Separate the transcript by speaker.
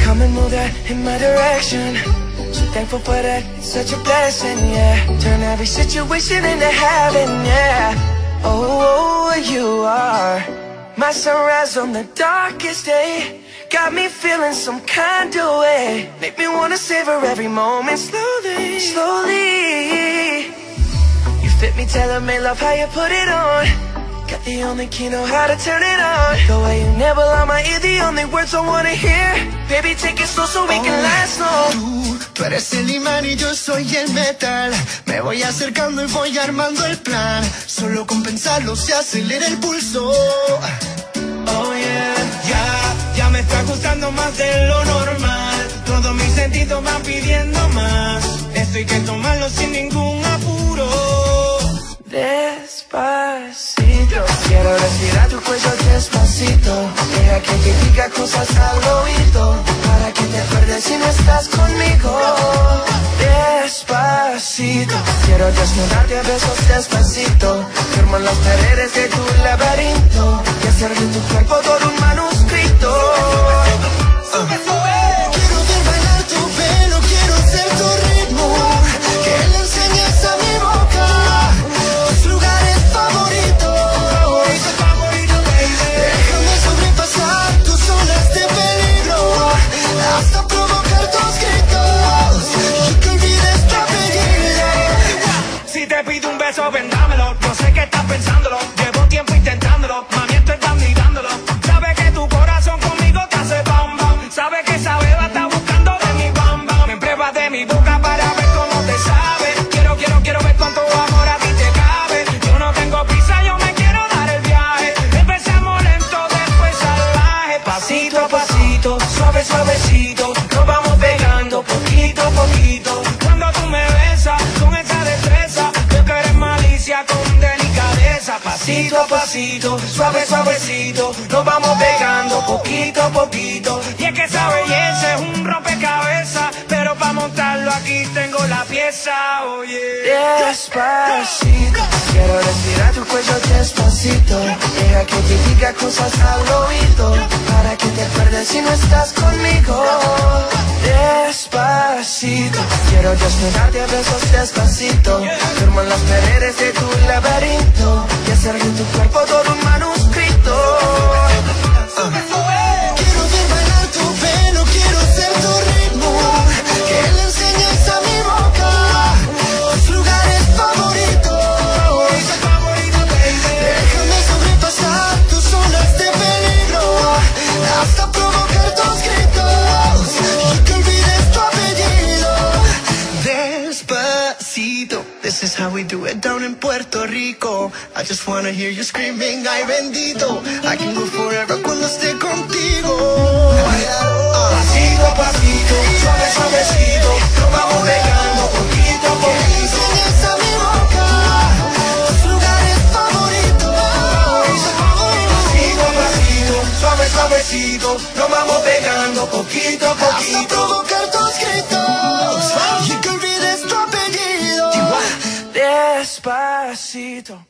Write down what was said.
Speaker 1: come and move that in my direction. So thankful for that, it's such a blessing, yeah. Turn every situation into heaven, yeah. Oh, you are my sunrise on the darkest day. Got me feeling some kind of way. Make me wanna savor every moment slowly, slowly. You fit me, tailor-made, love how you put it on. Got the only key, know how to turn it on. The way you nibble on my ear, the only words I wanna hear. Baby, take it slow so we can last long.
Speaker 2: Tú eres el imán y yo soy el metal. Me voy acercando y voy armando el plan. Solo con pensarlo se acelera el pulso.
Speaker 1: Oh yeah,
Speaker 3: Ya me está gustando más de lo normal. Todos mis sentidos van pidiendo más. Esto hay que tomarlo sin ningún apuro.
Speaker 1: despacito. Quiero respirar tu cuello despacito. Deja que te diga cosas al oído, para que te acuerdes si no estás conmigo. Despacito. Quiero desnudarte a besos despacito. Firmo en las paredes de tu laberinto y hacer de tu cuerpo todo un manuscrito.
Speaker 2: Quiero ver bailar tu pelo, quiero ser tu ritmo. Que le enseñes a mi boca tus lugares favoritos. Déjame sobrepasar tus zonas de peligro, hasta provocar tus gritos y que olvides tu apellido.
Speaker 3: Si te pido un beso, vendámelo. No sé qué estás pensándolo. Llevo tiempo intentándolo. Mami, estoy dando y dándolo. Sabes que tu corazón conmigo te hace bam bam. Sabes que esa beba está buscando de mi bam bam. Me pruebas de mi boca para ver cómo te sabe. Quiero ver cuánto amor a ti te cabe. Yo no tengo prisa, yo me quiero dar el viaje. Empezamos lento, después salvaje. Pasito a pasito, suave, suavecito. Nos vamos pegando poquito a poquito. Cuando tú me besas con esa destreza, veo que eres malicia con delicadeza. Pasito a pasito, suave, suavecito. Nos vamos pegando poquito a poquito. Y es que esa belleza es un rompecabezas, pero para montarlo aquí tengo la pieza, oye.
Speaker 1: Despacito. Quiero respirar tu cuello despacito. Deja que te diga cosas al oído, para que te acuerdes si no estás conmigo. Despacito. Quiero desnudarte a besos despacito. Firmo en las paredes de tu laberinto y hacer de tu cuerpo todo un manuscrito.
Speaker 2: Quiero ver bailar tu pelo, quiero ser tu ritmo. Que le enseñes a mi boca tus lugares favoritos. Déjame sobrepasar tus zonas de peligro, hasta provocar tus gritos y que olvides tu apellido. Despacito, this is how we do it down in Puerto Rico. I just wanna hear you screaming, ay bendito. I can go forever cuando esté contigo.
Speaker 3: Pasito a pasito, suave, suavecito. Nos vamos pegando poquito a
Speaker 2: Que le
Speaker 3: poquito.
Speaker 2: enseñes a mi boca tus lugares favoritos.
Speaker 3: Pasito a pasito, suave, suavecito. Nos vamos pegando poquito a
Speaker 2: Hasta
Speaker 3: poquito.
Speaker 2: provocar tus gritos y que olvides tu apellido.
Speaker 1: Despacito.